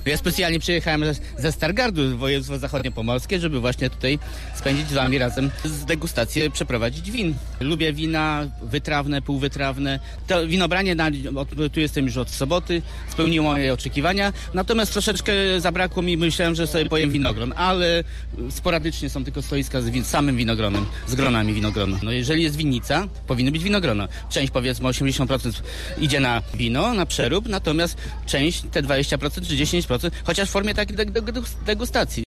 Ja specjalnie przyjechałem ze Stargardu, województwo zachodniopomorskie, żeby właśnie tutaj spędzić z wami razem z degustację przeprowadzić win. Lubię wina wytrawne, półwytrawne. To winobranie, tu jestem już od soboty, spełniło moje oczekiwania, natomiast troszeczkę zabrakło mi, myślałem, że sobie pojem winogron, ale sporadycznie są tylko stoiska z samym winogronem, z gronami winogrona. No jeżeli jest winnica, powinny być winogrona. Część, powiedzmy 80% idzie na wino, na przerób, natomiast część, te 20% czy 10%, chociaż w formie takiej degustacji.